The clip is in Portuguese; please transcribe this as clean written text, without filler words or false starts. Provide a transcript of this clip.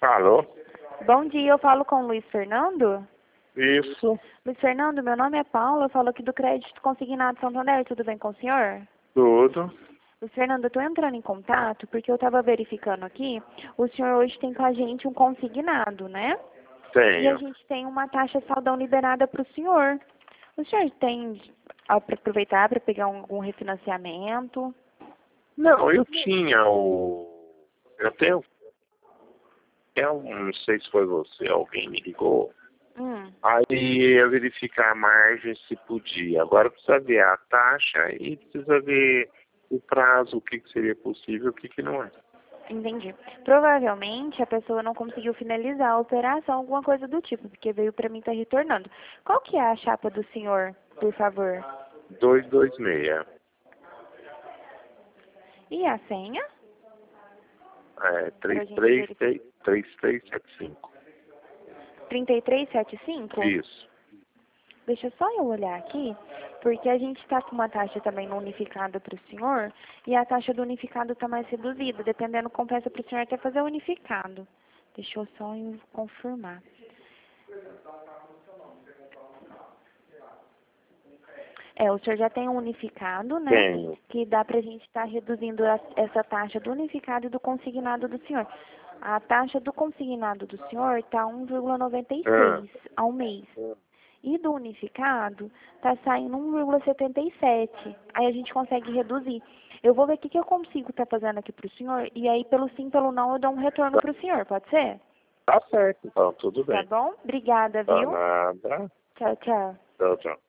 Alô? Bom dia, eu falo com o Luiz Fernando. Isso, Luiz Fernando, meu nome é Paula, eu falo aqui do Crédito Consignado Santander, tudo bem com o senhor? tudo. Luiz Fernando, eu estou entrando em contato porque eu estava verificando aqui, o senhor hoje tem com a gente um consignado, né? E a Tenho. gente tem uma taxa saldão liberada para o senhor. O senhor tem para aproveitar para pegar algum refinanciamento? Não, eu tinha o... Eu tenho... Eu não sei se foi você, alguém me ligou. Hum, Aí eu verificar a margem se podia. Agora precisa ver a taxa e precisa ver o prazo, o que seria possível, o que não é. entendi. Provavelmente a pessoa não conseguiu finalizar a operação, alguma coisa do tipo, porque veio para mim estar retornando. Qual que é a chapa do senhor, por favor? 226. E a senha? É, Para a gente verificar. 3375. 3375? Isso. Deixa só eu olhar aqui, porque a gente está com uma taxa também no unificado para o senhor, e a taxa do unificado está mais reduzida, dependendo, compensa para o senhor até fazer o unificado. Deixa eu só confirmar. O senhor já tem um unificado, né? Tenho. Que dá para a gente estar reduzindo essa taxa do unificado e do consignado do senhor. A taxa do consignado do senhor está 1,96 ao mês. E do unificado está saindo 1,77. Aí a gente consegue reduzir. Eu vou ver o que eu consigo estar fazendo aqui para o senhor. E aí, pelo sim, pelo não, eu dou um retorno para o senhor. Pode ser? Tá certo, então, tudo Tá bem. bom? Obrigada, Tá viu? nada. Tchau, tchau. Tchau, tchau.